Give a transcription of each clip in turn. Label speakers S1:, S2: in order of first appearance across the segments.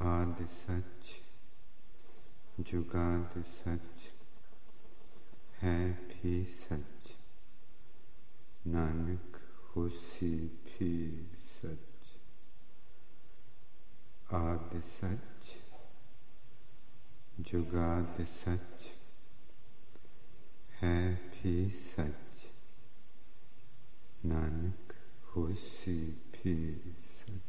S1: आदि सच जुगाद सच है भी सच, नानक होसी भी सच। आदि सच जुगाद सच है भी सच, नानक होसी भी सच।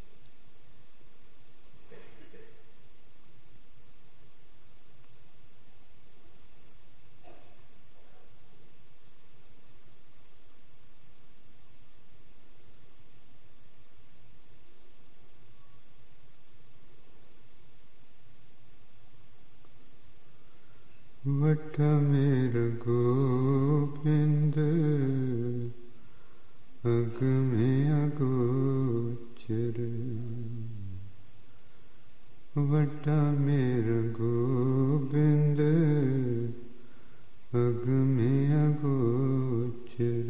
S1: वट मेर गोबिंद अग में अगोचर, वट मेर गोबिंद अग में अगोचर।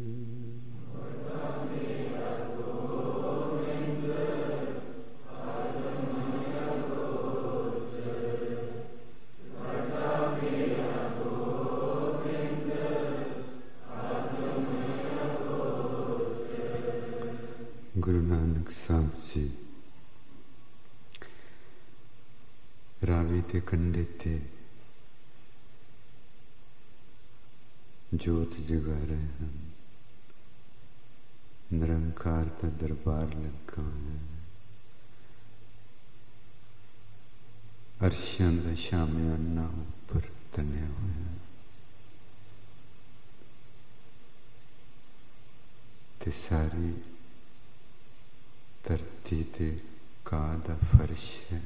S1: गुरु नानक साहब जी रावी के कंढे ते जोत जगा रहे हैं। निरंकार का दरबार लगा है। अरशां दा शामियाना उपर तनिया होया ते सारी धरती ते कां दा फर्श है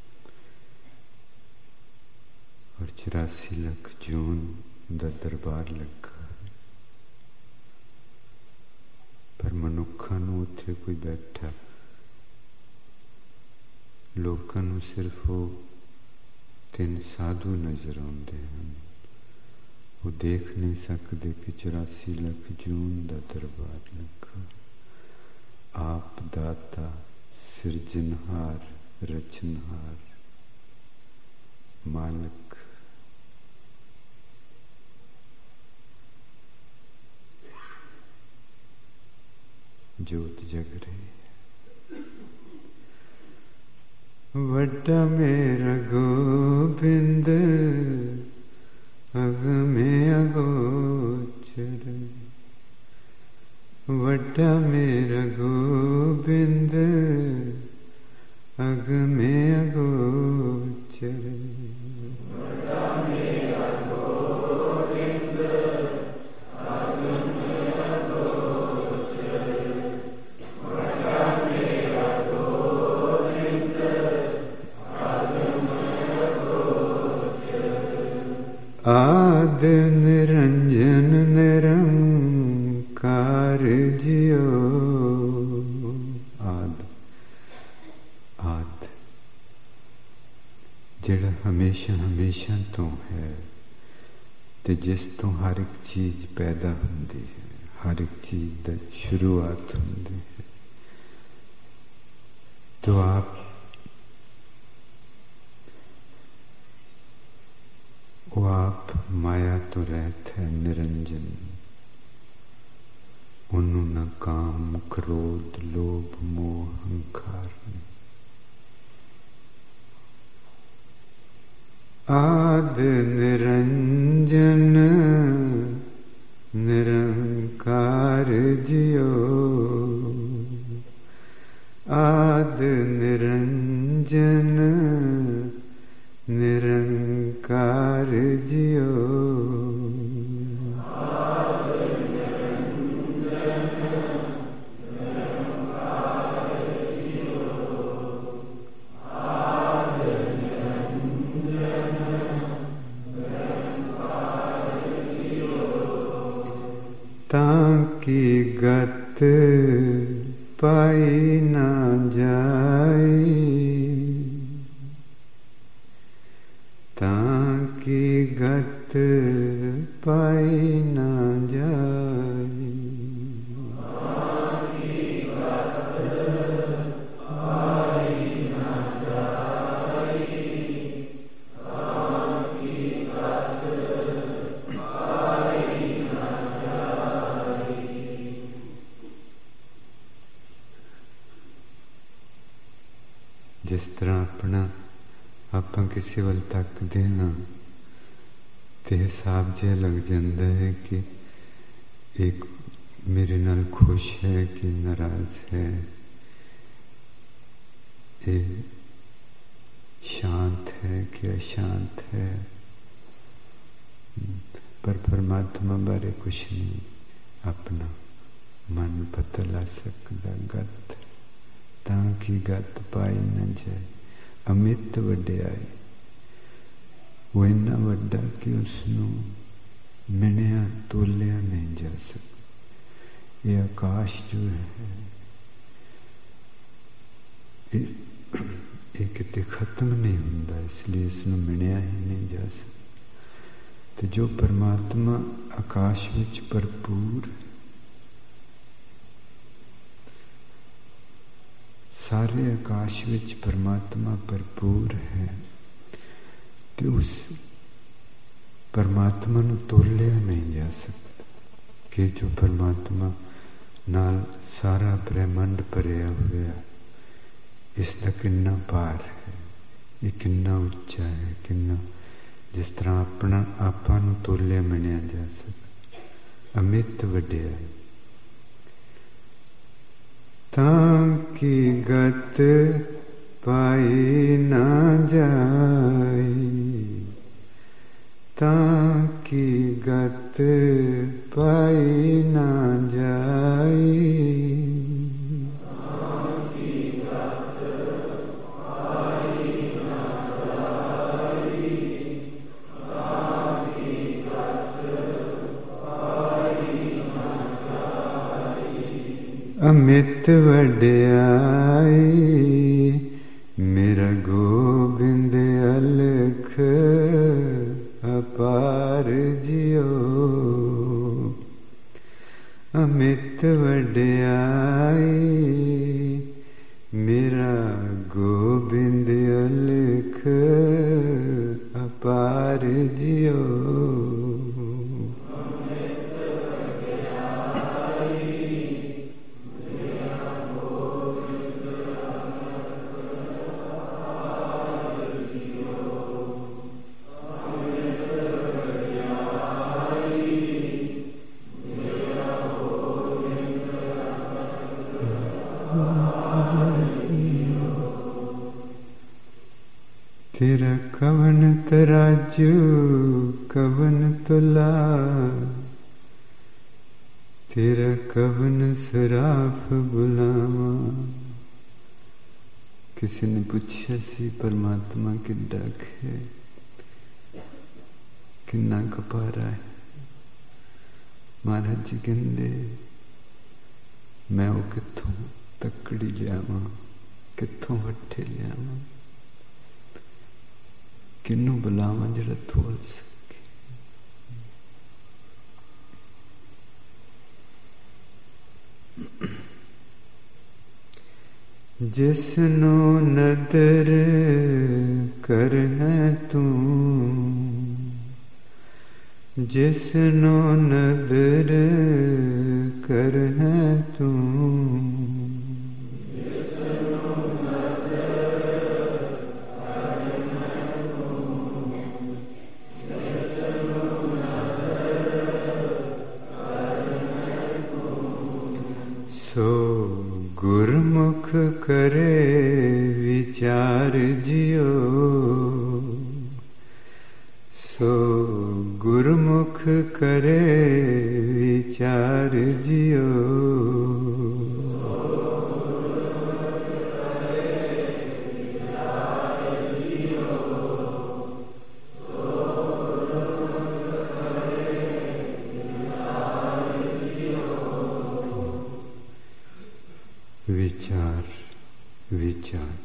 S1: और 84 लाख जून दा दरबार लगा है। पर मनुखा नूं उत्थे कोई बैठा, लोकां नूं सिर्फ वो 3 साधु नजर आउंदे हैं। वो देख नहीं सकते कि 84 लाख जून दा दरबार लगा। आप दाता सिरजनहार रचनहार मालिक जोत जग रही है। वड्डा मेरा गोबिंद अग में अगोचर, वड्डा मेरा गोबिंद अग में अगोचर। वड्डा मेरा गोबिंद अग में अगोचर, वड्डा मेरा गोबिंद अग में अगोचर। आद निरंजन निरंकार जियो। आद आद जिहड़ा हमेशा हमेशा तो है ते जिस तो हर एक चीज पैदा होंदी है, हर एक चीज दी शुरुआत होंदी है। तो आप वो आप माया तो रहत है निरंजन, उन्हों न काम क्रोध लोभ मोह अहंकार नहीं। आद निरंजन निरंकार जियो। आद निरंजन निरंकार जियो। ताकि गत पाई ना जाए, ताकि गत पाई ना जाए। ताकि गत पाई ना जाए। जिस तरह अपना ਆਪਾਂ ਕਿਸੇ ਵੱਲ ਤੱਕਦੇ ਹਾਂ ਤੇ ਹਿਸਾਬ ਜਿਹਾ ਲੱਗ ਜਾਂਦਾ ਹੈ ਕਿ ਇੱਕ ਮੇਰੇ ਨਾਲ ਖੁਸ਼ ਹੈ ਕਿ ਨਾਰਾਜ਼ ਹੈ, ਇਹ शांत है कि अशांत है। पर परमात्मा बारे कुछ नहीं अपना मन पता ला सकता। गत ताकि गत पाई न जाए। अमित वड्याई, वो इन्ना वड्डा कि उसनों मिनिया तोलिया नहीं जा सकता। ये आकाश जो है ਇਹ ਕਿਤੇ ਖਤਮ ਨਹੀਂ ਹੁੰਦਾ, ਇਸ ਲਈ ਇਸ ਨੂੰ ਮਿਣਿਆ ਹੀ ਨਹੀਂ ਜਾ ਸਕਦਾ। ਤੇ ਜੋ ਪਰਮਾਤਮਾ ਆਕਾਸ਼ ਵਿੱਚ ਭਰਪੂਰ, ਸਾਰੇ ਆਕਾਸ਼ ਵਿੱਚ ਪਰਮਾਤਮਾ ਭਰਪੂਰ ਹੈ, ਤੇ ਉਸ ਪਰਮਾਤਮਾ ਨੂੰ ਤੋਲਿਆ ਨਹੀਂ ਜਾ ਸਕਦਾ ਕਿ ਜੋ ਪਰਮਾਤਮਾ ਨਾਲ ਸਾਰਾ ਬ੍ਰਹਿਮੰਡ ਭਰਿਆ ਹੋਇਆ, ਇਸ ਦਾ ਕਿੰਨਾ ਭਾਰ ਹੈ, ਇਹ ਕਿੰਨਾ ਉੱਚਾ ਹੈ, ਕਿੰਨਾ ਜਿਸ ਤਰ੍ਹਾਂ ਆਪਣਾ ਆਪਾਂ ਨੂੰ ਤੋਲਿਆ ਮੰਨਿਆ ਜਾ ਸਕਦਾ। ਅਮਿਤ ਵਡਿਆਈ ਤਾਂ ਕਿ ਗਤ ਪਾਈ ਨਾ ਜਾਈ, ਤਾਂ ਕਿ ਗਤ ਪਾਈ ਨਾ ਜਾਈ। अमित वड्याई मेरा गोबिंद अलख अपार जियो। अमित वड्याई मेरा गोबिंद अलख अपार जियो। तेरा कवन तराजू कवन तुला, तेरा कवन सराफ बुलावा। किसी ने पूछा सी परमात्मा किड्डा है, किन्ना कपारा है। महाराज जी कहते मैं वो कित्थों तकड़ी लियावां, कित्थों वट्ठे लियावां, किन्नू बुलावा जिहड़ा तोल सके। जिसनू नदर करना तू, जिसनू नदर करना तू, सो गुरमुख करे विचार जियो। सो गुरमुख करे विचार जियो। विचार विचार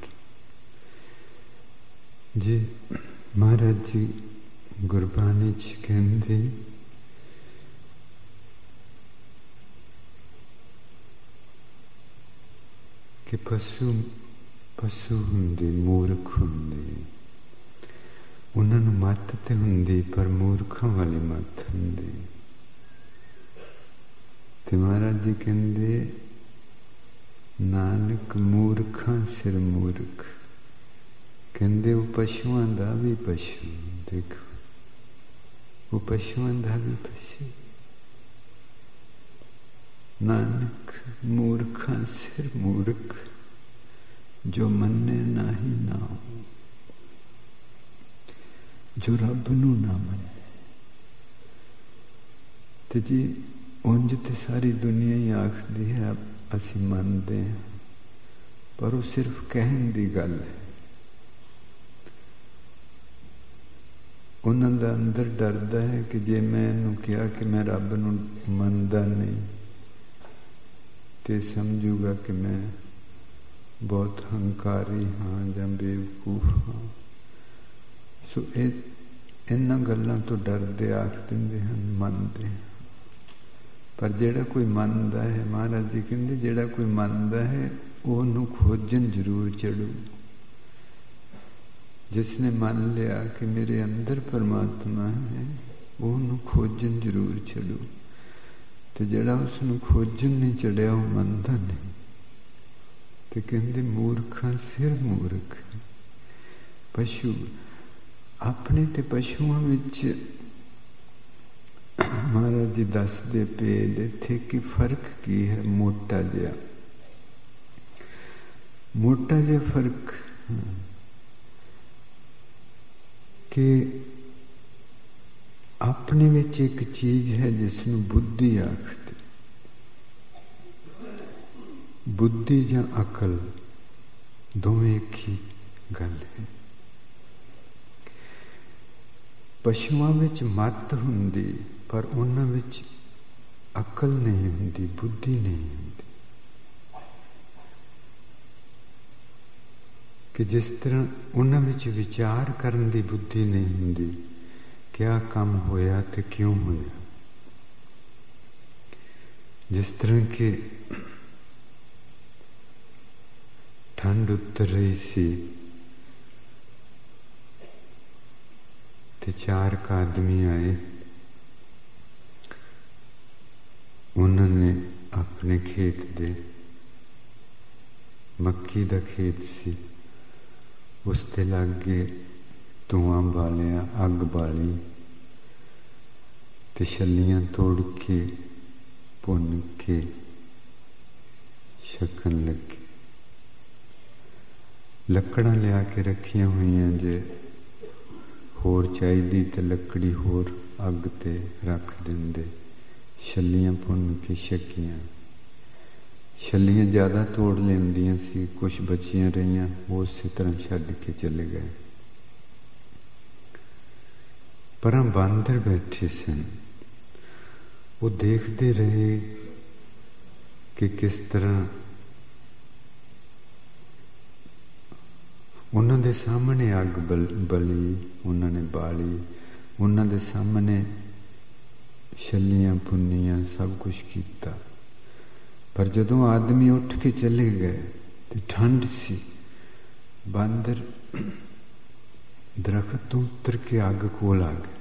S1: जी महाराज जी गुरबाणी च कहंदे कि पशु पशु हुंदे, मूर्ख हुंदे, उन्हां नूं मत ते हुंदी पर मूर्खां वाली मत हुंदी। ते महाराज जी कहंदे नानक मूर्खां सिर मूर्ख, ਕਹਿੰਦੇ ਉਹ ਪਸ਼ੂਆਂ ਦਾ ਵੀ ਪਸ਼ੂ, ਦੇਖੋ ਉਹ ਪਸ਼ੂਆਂ ਦਾ ਵੀ ਪਸ਼ੂ। ਨਾਨਕ ਮੂਰਖਾਂ ਸਿਰ ਮੂਰਖ, ਜੋ ਮੰਨੇ ਨਾਹੀ ਨਾਉ, ਜੋ ਰੱਬ ਨੂੰ ਨਾ ਮੰਨੇ। ਤੇ ਜੀ ਉਂਝ ਤੇ ਸਾਰੀ ਦੁਨੀਆ ਹੀ ਆਖਦੀ ਹੈ ਅਸੀਂ ਮੰਨਦੇ ਹਾਂ, ਪਰ ਉਹ ਸਿਰਫ ਕਹਿਣ ਦੀ ਗੱਲ ਹੈ। ਉਹਨਾਂ ਦਾ ਅੰਦਰ ਡਰਦਾ ਹੈ ਕਿ ਜੇ ਮੈਂ ਇਹਨੂੰ ਕਿਹਾ ਕਿ ਮੈਂ ਰੱਬ ਨੂੰ ਮੰਨਦਾ ਨਹੀਂ ਤੇ ਸਮਝੂਗਾ ਕਿ ਮੈਂ ਬਹੁਤ ਹੰਕਾਰੀ ਹਾਂ ਜਾਂ ਬੇਵਕੂਫ ਹਾਂ। ਸੋ ਇਹਨਾਂ ਗੱਲਾਂ ਤੋਂ ਡਰਦੇ ਆਖ ਦਿੰਦੇ ਹਨ ਮੰਨਦੇ ਹਾਂ। ਪਰ ਜਿਹੜਾ ਕੋਈ ਮੰਨਦਾ ਹੈ, ਮਹਾਰਾਜ ਜੀ ਕਹਿੰਦੇ ਜਿਹੜਾ ਕੋਈ ਮੰਨਦਾ ਹੈ ਉਹਨੂੰ ਖੋਜਣ ਜ਼ਰੂਰ ਚੜੂ। ਜਿਸ ਨੇ ਮੰਨ ਲਿਆ ਕਿ ਮੇਰੇ ਅੰਦਰ ਪਰਮਾਤਮਾ ਹੈ, ਉਹਨੂੰ ਖੋਜਣ ਜ਼ਰੂਰ ਚੜੂ। ਤੇ ਜਿਹੜਾ ਉਸਨੂੰ ਖੋਜਣ ਨਹੀਂ ਚੜਿਆ ਉਹ ਮੰਨਦਾ ਨਹੀਂ। ਤੇ ਕਹਿੰਦੇ ਮੂਰਖਾਂ ਸਿਰ ਮੂਰਖ, ਪਸ਼ੂ। ਆਪਣੇ ਤੇ ਪਸ਼ੂਆਂ ਵਿੱਚ ਮਹਾਰਾਜ ਜੀ ਦੱਸਦੇ ਪਏ ਇੱਥੇ ਕਿ ਫਰਕ ਕੀ ਹੈ। ਮੋਟਾ ਜਿਹਾ ਫਰਕ ਕਿ ਆਪਣੇ ਵਿੱਚ ਇੱਕ ਚੀਜ਼ ਹੈ ਜਿਸ ਨੂੰ ਬੁੱਧੀ ਆਖਦੇ। ਬੁੱਧੀ ਜਾਂ ਅਕਲ ਦੋਵੇਂ ਇੱਕ ਹੀ ਗੱਲ ਹੈ। ਪਸ਼ੂਆਂ ਵਿੱਚ ਮੱਤ ਹੁੰਦੀ, ਪਰ ਉਹਨਾਂ ਵਿੱਚ ਅਕਲ ਨਹੀਂ ਹੁੰਦੀ, ਬੁੱਧੀ ਨਹੀਂ ਹੁੰਦੀ। ਕਿ ਜਿਸ ਤਰ੍ਹਾਂ ਉਹਨਾਂ ਵਿੱਚ ਵਿਚਾਰ ਕਰਨ ਦੀ ਬੁੱਧੀ ਨਹੀਂ ਹੁੰਦੀ, ਕਿਆ ਕੰਮ ਹੋਇਆ ਤੇ ਕਿਉਂ ਹੋਇਆ। ਜਿਸ ਤਰ੍ਹਾਂ ਕਿ ਠੰਡ ਉਤਰ ਰਹੀ ਸੀ ਤੇ 4 ਆਦਮੀ ਆਏ। ਉਹਨਾਂ ਨੇ ਆਪਣੇ ਖੇਤ ਦੇ, ਮੱਕੀ ਦਾ ਖੇਤ ਸੀ, ਉਸ ਤੇ ਲਾਗੇ ਧੂਆਂ ਬਾਲਿਆ, ਅੱਗ ਬਾਲੀ ਤੇ ਛੱਲੀਆਂ ਤੋੜ ਕੇ ਭੁੰਨ ਕੇ ਛਕਣ ਲੱਗੇ। ਲੱਕੜਾਂ ਲਿਆ ਕੇ ਰੱਖੀਆਂ ਹੋਈਆਂ, ਜੇ ਹੋਰ ਚਾਹੀਦੀ ਤੇ ਲੱਕੜੀ ਹੋਰ ਅੱਗ ਤੇ ਰੱਖ ਦਿੰਦੇ। ਛੱਲੀਆਂ ਭੁੰਨ ਕੇ ਛਕੀਆਂ। ਛੱਲੀਆਂ ਜ਼ਿਆਦਾ ਤੋੜ ਲੈਂਦੀਆਂ ਸੀ, ਕੁਛ ਬਚੀਆਂ ਰਹੀਆਂ, ਉਸੇ ਤਰ੍ਹਾਂ ਛੱਡ ਕੇ ਚਲੇ ਗਏ। ਪਰਾਂ ਬਾਂਦਰ ਬੈਠੇ ਸਨ, ਉਹ ਦੇਖਦੇ ਰਹੇ ਕਿ ਕਿਸ ਤਰ੍ਹਾਂ ਉਹਨਾਂ ਦੇ ਸਾਹਮਣੇ ਅੱਗ ਬਲੀ, ਉਹਨਾਂ ਨੇ ਬਾਲੀ, ਉਹਨਾਂ ਦੇ ਸਾਹਮਣੇ ਛੱਲੀਆਂ ਭੁੰਨੀਆਂ, ਸਭ ਕੁਛ ਕੀਤਾ। ਪਰ ਜਦੋਂ ਆਦਮੀ ਉੱਠ ਕੇ ਚਲੇ ਗਏ ਤੇ ਠੰਡ ਸੀ, ਬਾਂਦਰ ਦਰਖਤ ਤੋਂ ਉਤਰ ਕੇ ਅੱਗ ਕੋਲ ਆ ਗਏ।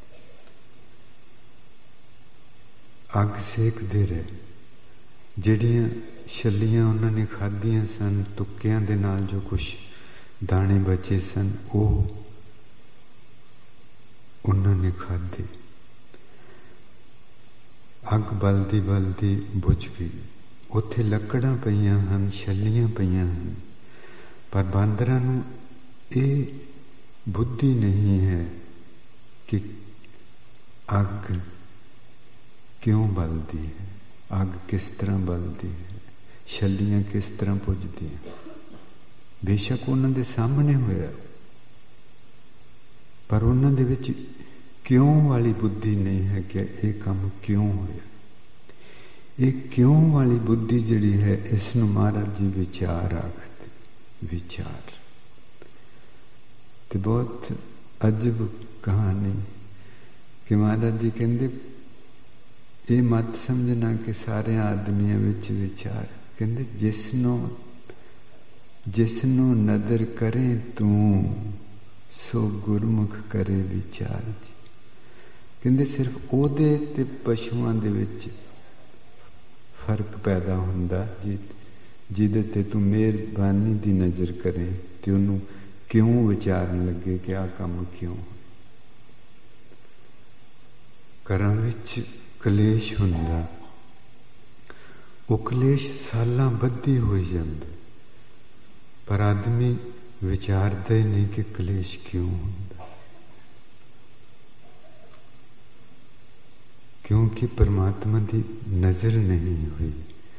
S1: ਅੱਗ ਸੇਕਦੇ ਰਹੇ। ਜਿਹੜੀਆਂ ਛੱਲੀਆਂ ਉਹਨਾਂ ਨੇ ਖਾਧੀਆਂ ਸਨ, ਤੁੱਕਿਆਂ ਦੇ ਨਾਲ ਜੋ ਕੁਛ ਦਾਣੇ ਬਚੇ ਸਨ, ਉਹ ਉਹਨਾਂ ਨੇ ਖਾਧੇ। ਅੱਗ ਬਲਦੀ ਬਲਦੀ ਬੁਝ ਗਈ। ਉੱਥੇ ਲੱਕੜਾਂ ਪਈਆਂ ਹਨ, ਛੱਲੀਆਂ ਪਈਆਂ ਹਨ, ਪਰ ਬਾਂਦਰਾਂ ਨੂੰ ਇਹ ਬੁੱਧੀ ਨਹੀਂ ਹੈ ਕਿ ਅੱਗ ਕਿਉਂ ਬਲਦੀ ਹੈ, ਅੱਗ ਕਿਸ ਤਰ੍ਹਾਂ ਬਲਦੀ ਹੈ, ਛੱਲੀਆਂ ਕਿਸ ਤਰ੍ਹਾਂ ਪੁੱਜਦੀਆਂ। ਬੇਸ਼ੱਕ ਉਹਨਾਂ ਦੇ ਸਾਹਮਣੇ ਹੋਇਆ, ਪਰ ਉਹਨਾਂ ਦੇ ਵਿੱਚ ਕਿਉਂ ਵਾਲੀ ਬੁੱਧੀ ਨਹੀਂ ਹੈ ਕਿ ਇਹ ਕੰਮ ਕਿਉਂ ਹੋਇਆ। ਇਹ ਕਿਉਂ ਵਾਲੀ ਬੁੱਧੀ ਜਿਹੜੀ ਹੈ, ਇਸ ਨੂੰ ਮਹਾਰਾਜ ਜੀ ਵਿਚਾਰ ਆਖਦੇ। ਵਿਚਾਰ ਤੇ ਬਹੁਤ ਅਜਬ ਕਹਾਣੀ ਕਿ ਮਹਾਰਾਜ ਜੀ ਕਹਿੰਦੇ ਇਹ ਮਤ ਸਮਝਣਾ ਕਿ ਸਾਰੇ ਆਦਮੀਆਂ ਵਿੱਚ ਵਿਚਾਰ। ਕਹਿੰਦੇ ਜਿਸ ਨੂੰ ਨਦਰ ਕਰੇ ਤੂੰ, ਸੋ ਗੁਰਮੁਖ ਕਰੇ ਵਿਚਾਰ ਜੀ। ਕਹਿੰਦੇ ਸਿਰਫ ਉਹਦੇ ਤੇ ਪਸ਼ੂਆਂ ਦੇ ਵਿੱਚ ਫਰਕ ਪੈਦਾ ਹੁੰਦਾ, ਜਿਹਦੇ ਤੇ ਤੂੰ ਮਿਹਰਬਾਨੀ ਦੀ ਨਜ਼ਰ ਕਰੇ ਤੇ ਉਹਨੂੰ क्यों विचारन लगे कि आ काम क्यों। घरां विच कलेश हुंदा, वो कलेश सालां बद्धी होई जांदा, पर आदमी विचारदा ही नहीं कि कलेश क्यों हुंदा। क्योंकि परमात्मा की नजर नहीं हुई।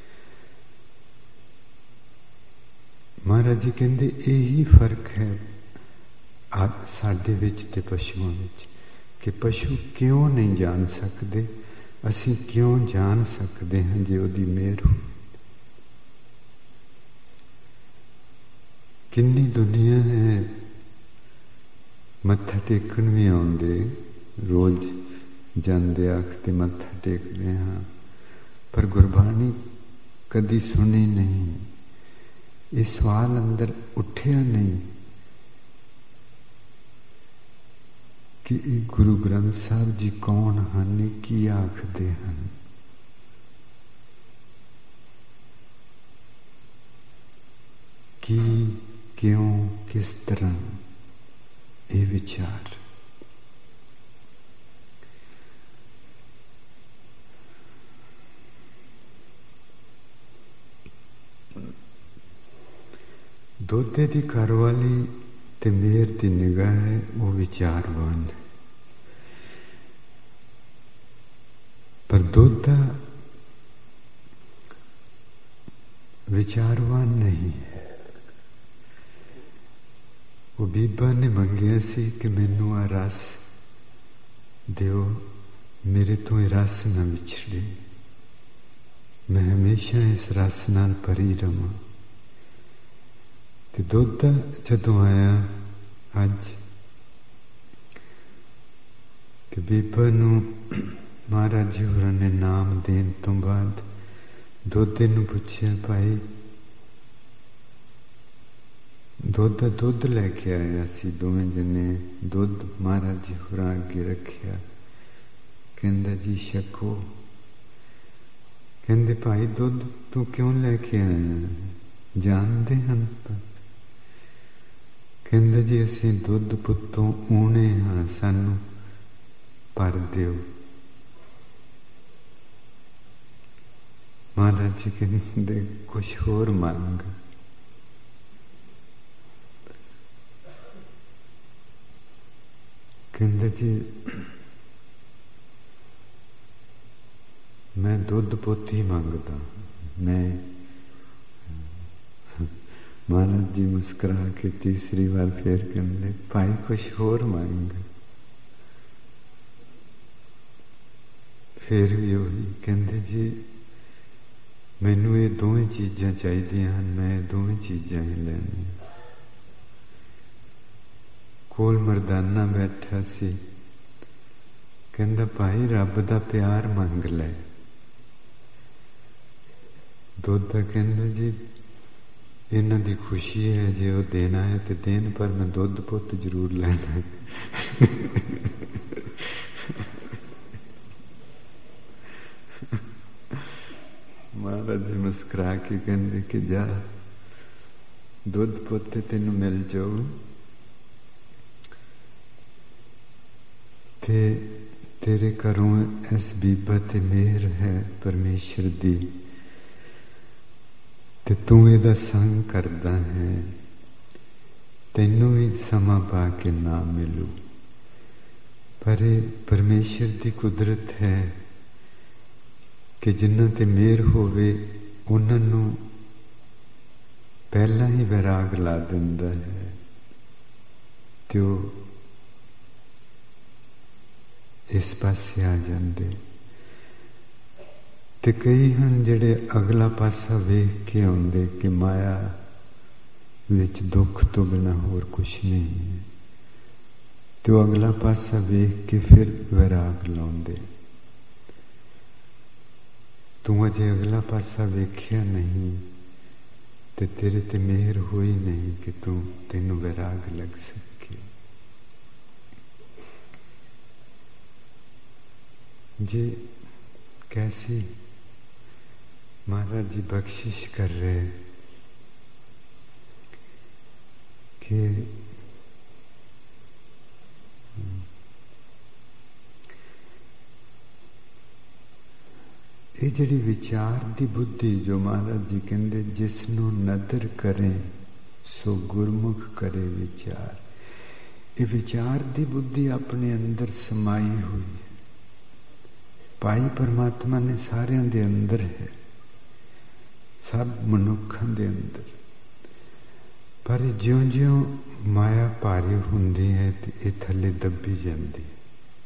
S1: महाराज जी कहते यही फर्क है साडे विच ते पशुओं विच, कि पशु क्यों नहीं जान सकते, असीं क्यों जान सकते हैं जे उहदी मेहर हो। किन्नी दुनिया है मत्था टेकन भी आउंदे, रोज जांदे आखते मत्था टेकते हाँ, पर गुरबाणी कदी सुनी नहीं। ये सवाल अंदर उठिया नहीं कि गुरु ग्रंथ साहब जी कौन हैं, की आखदे हैं। की, क्यों, किस तरह, ये विचार। दोधे की घरवाली ते मेहर की निगाह है, वो विचारवान है, पर दोधा विचारवान नहीं है। वो बीबा ने मंगिया सी कि मैनू आ रस दियो, मेरे तो ये रस ना विछड़े, मैं हमेशा इस रस नाल भरी रवां। ते दोधा जदों आया अज ते बीबा नूं महाराज जी होरां ने नाम देन तो बाद दोधे नूं पुछया, भाई दोधा दुध लैके आया सी, दोवें जने दुध महाराज जी होरां अगे रखिया। कहंदा जी छको। कहंदे भाई दुध तू क्यों लैके आया, जानदे हन? कहंदे जी असीं दुध पुत्तों ऊणे हाँ, सानू भर दिओ। महाराज जी कहंदे कुछ होर मंग। कहंदे जी मैं दुध पुत्त ही मंगदा। मैं महाराज जी मुस्कुरा के तीसरी बार फिर कहते भाई कुछ होर मंग। फिर भी वही कहते जी मैनू ये दोवें चीज़ां चाहिदियां हन, मैं दोवें चीज़ां ही लैनी। कोल मरदाना बैठा सी, कहंदा भाई रब दा प्यार मंग लै। दोधा कहंदा जी इन्हां दी खुशी है, जे वो देना है तो देन, पर मैं दुध पुत्त जरूर लेना है। महाराज जी मुस्कुरा के कहंदे कि जा दुध पुत्त तेनू मिल जाऊ, ते तेरे घरों इस बीबा ते मेहर है परमेश्वर दी, ते तू इहदा संग करदा है, तैनू भी समा पा के ना मिलू। पर परमेश्वर की कुदरत है कि जिन्हां ते मेहर होवे उन्हां नूं पहला ही वैराग ला दिंदा है, ते ओह इस पासे आ जांदे। ते कई हन जिहड़े अगला पासा वेख के आउंदे कि माया विच दुख तो बिना होर कुछ नहीं है, तो अगला पासा वेख के फिर वैराग लाउंदे। तू अजे अगला पासा वेख्या नहीं ते तेरे ते मेहर होई नहीं कि तेनू वैराग लग सके। जी कैसी महाराज जी बख्शिश कर रहे कि जिहड़ी विचार दी बुद्धि जो महाराज जी कहंदे जिसनों नदर करें सो गुरमुख करे विचार, ये विचार दी बुद्धि अपने अंदर समाई हुई है। पाई परमात्मा ने सारियां दे अंदर है, सब मनुखां दे अंदर, पर ज्यों ज्यों माया भारी हुंदी है ते ये थले दबी जाती है।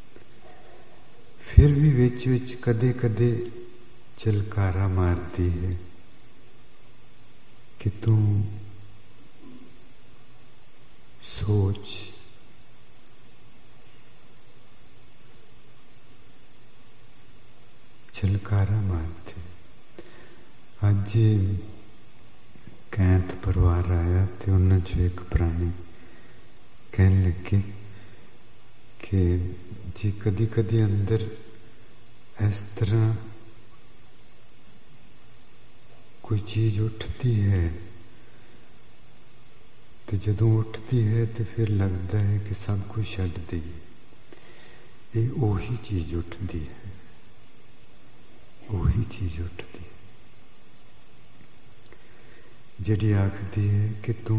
S1: फिर भी विच विच कदे कदे चलकारा मारती है कि तू सोच, चलकारा मारती। अज कैंत परिवार आया तो उन्होंने चो एक प्राणी कहने लगे कि जी कदी कदी अंदर इस तरह कोई चीज उठती है तो जदों उठती है तो फिर लगता है कि सब कुछ छड्ड दईए। ये ओही चीज उठती है, ओही चीज उठती है जिहड़ी आखदी है कि तू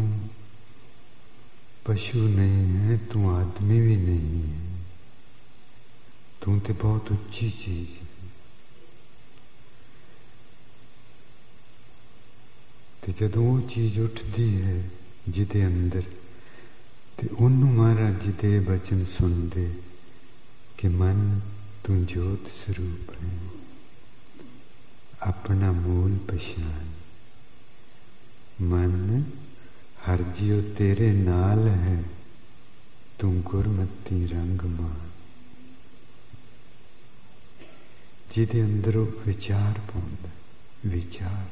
S1: पशु नहीं है, तू आदमी भी नहीं है, तू तो बहुत उच्ची चीज है। तो जदों वो चीज उठती है जिदे अंदर, तो उन्होंने महाराज जी दे बचन सुनते कि मन तू जोत स्वरूप है, अपना मूल पछान। मन हर जियो तेरे नाल है, तू गुरमती रंग मान। जिदे अंदर विचार पाउंदा, विचार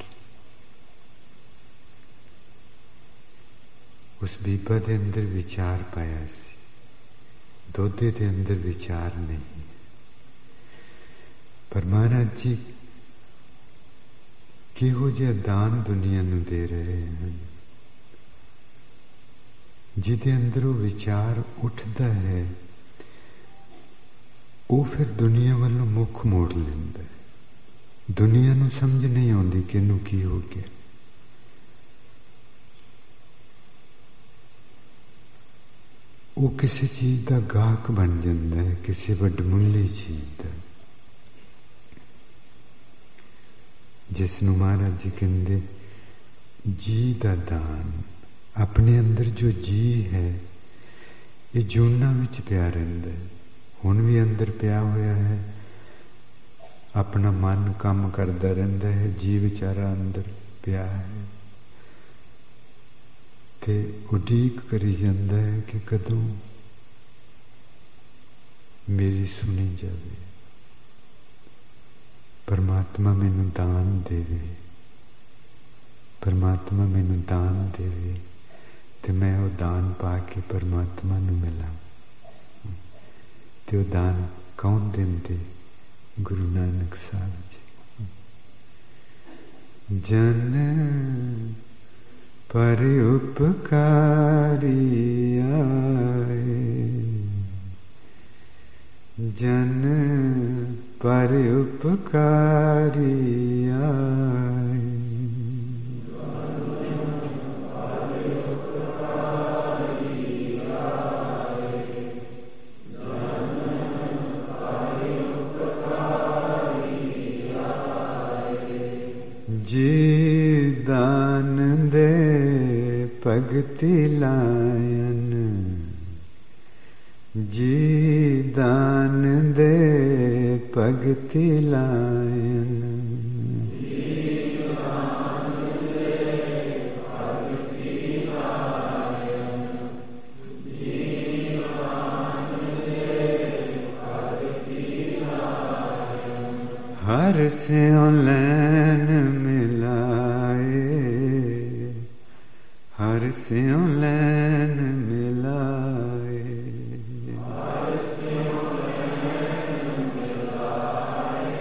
S1: उस बीबा दे अंदर विचार पाया सी, दोधे दे अंदर विचार नहीं। पर महाराज जी किहो जिहा दान दुनिया नूं दे रहे हैं, जिदे अंदरों विचार उठता है वो फिर दुनिया वालों मुख मोड़ लेंदा है। दुनिया नूं समझ नहीं आउंदी कि इहनूं की हो गया। वो किसी चीज का गाहक बन जाता है, किसी वडमुल्ली चीज का, जिसनूं महाराज जी कहंदे जी दा दान। अपने अंदर जो जी है ये जूना विच पिया रहिंदा है, हुण भी अंदर पिया होया है। अपना मन काम करदा रहिंदा है, जी विचारा अंदर पिया है ते उडीक करी जांदा है कि कदों मेरी सुनी जावे, परमात्मा मैनूं दान देवे, परमात्मा मैनूं दान देवे ते मैं वो दान पा के परमात्मा नूं मिलां। ते वो दान कौन देंदे? गुरु नानक साहब जी। जन पर उपकारी आए, जन पर उपकारी आए, जी दान दे भगति लायन, जी दान दे भगति लायन, हर स्यों लैन मिलाए, हर स्यों लैन मिलाए, हर स्यों लैन मिलाए,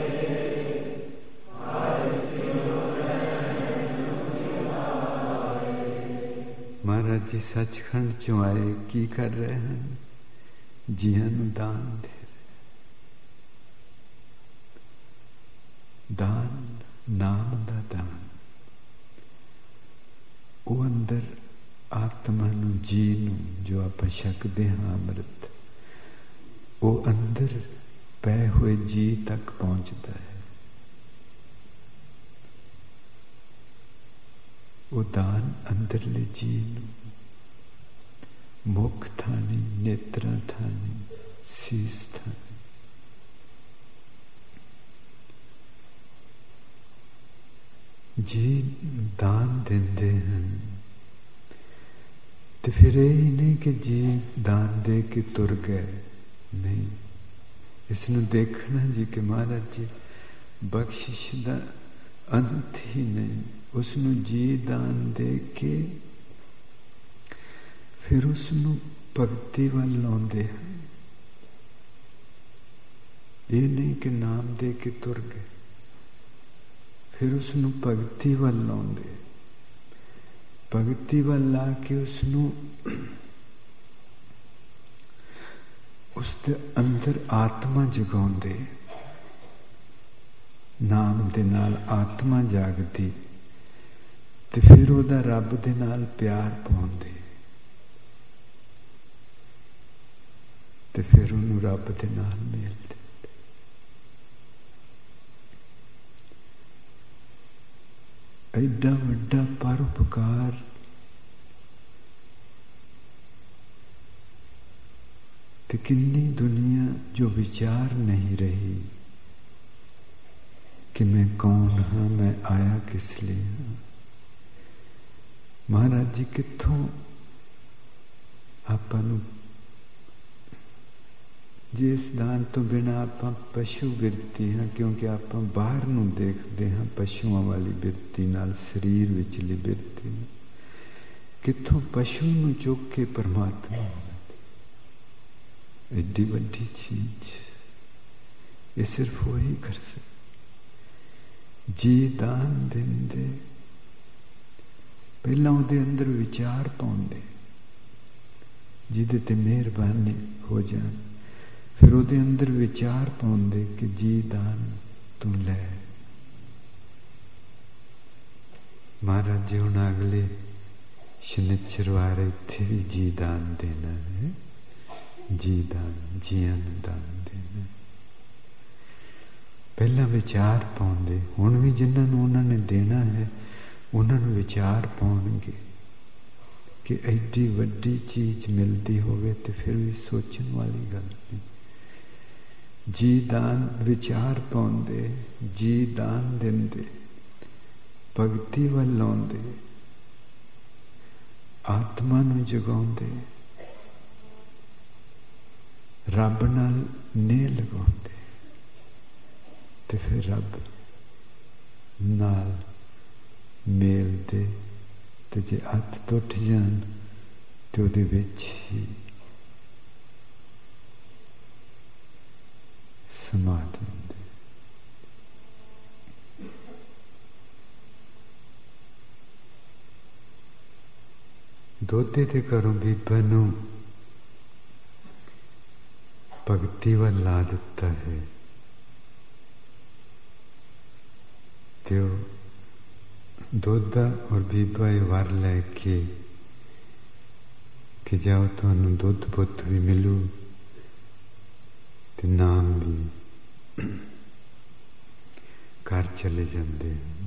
S1: हर स्यों लैन मिलाए। महाराज जी सचखंड चों आए, की कर रहे हैं? जियां नूं दान दे। दान नाम दा दान, वो अंदर आत्मा नू जी नू जो आप छकदे हाँ अमृत, वो अंदर पै हुए जी तक पहुँचता है। वो दान अंदरले जी नू मुख थानी, नेत्रा थानी, सीस थानी, जी दान देंदे हैं। तो फिर यही नहीं कि जी दान दे के तुर गए, नहीं, इसनू देखना जी कि महाराज जी बख्शिश दा अंत ही नहीं। उसनू जी दान दे के फिर उसनू भगती वाल लाउंदे हैं। ये नहीं कि नाम दे के तुर गए, फिर उसनू भगती वाल लाउंदे, भगती वाल ला के उसनू उसके अंदर आत्मा जगाउंदे। नाम दे नाल आत्मा जागदी, ते फिर ओदा रब दे नाल प्यार पाउंदे, ते फिर उन्होंने रब दे नाल मेल दे। एडा वड्डा परोपकार ते किन्नी दुनिया जो विचार नहीं रही कि मैं कौन हाँ, मैं आया किस लिए हाँ। महाराज जी कित्थों आपां नूं जिस दान तो बिना आप पशु बिरती हैं, क्योंकि आप बाहर नूं देखते हैं पशुओं वाली बिरती नाल शरीर विचली बिरती, कित्थों पशु नूं चुक के परमात्मा एडी वड्डी चीज ये सिर्फ वही कर सकते। जी दान देंदे पहला उहदे अंदर विचार पाउंदे जिहदे ते मेहरबानी हो जाए, फिर उहदे अंदर विचार पाउंदे कि जी दान तू लै। महाराज जी हुण अगले शनिचर वार इत्थे भी जी दान देना है, जी दान जियां नूं दान देना। पहला विचार पाउंदे, हुण भी जिन्हां नूं उन्हां ने देना है उन्हां नूं विचार पाउणगे कि एडी वड्डी चीज मिलती होवे ते फिर भी सोचण वाली गल नहीं। जी दान विचार पाउंदे, जी दान देंदे, भगती वल लाउंदे, आत्मा नूं जगाउंदे, रब नाल नेह लगाउंदे, ते फिर रब नाल मेल दे, ते जे हथ टुट जान ते उहदे विच ही समा जांदे। दोते ते घरों बीबा नूं भगती वल ला दिता है, तो दोधा और बीबा ये वर लैके कि जाओ तुहानूं दुध पुत भी मिलू ते नाम भी घर चले जाते हैं।